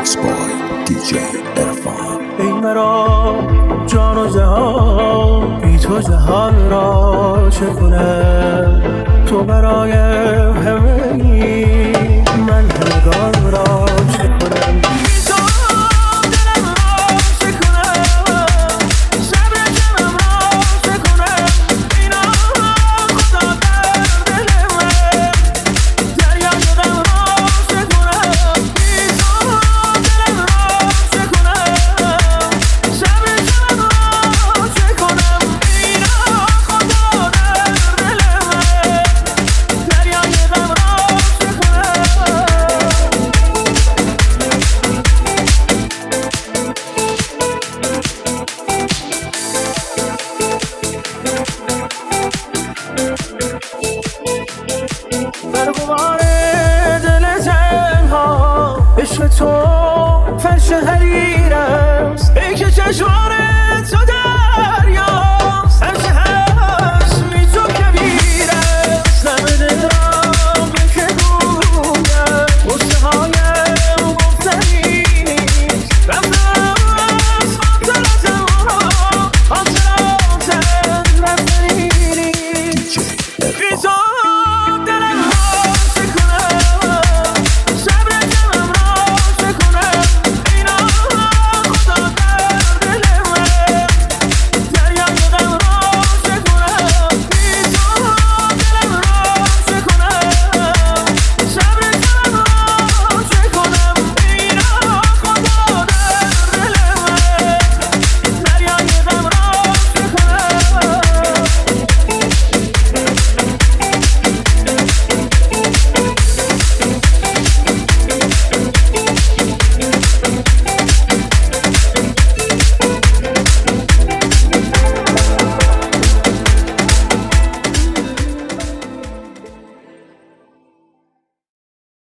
Mix boy DJ عرفان. ای مرا جان و جهان، بی تو جهان را چه کنم؟ تو برای همه ای، من همگان را چه کنم؟ بر غبار دل تنها عشق تو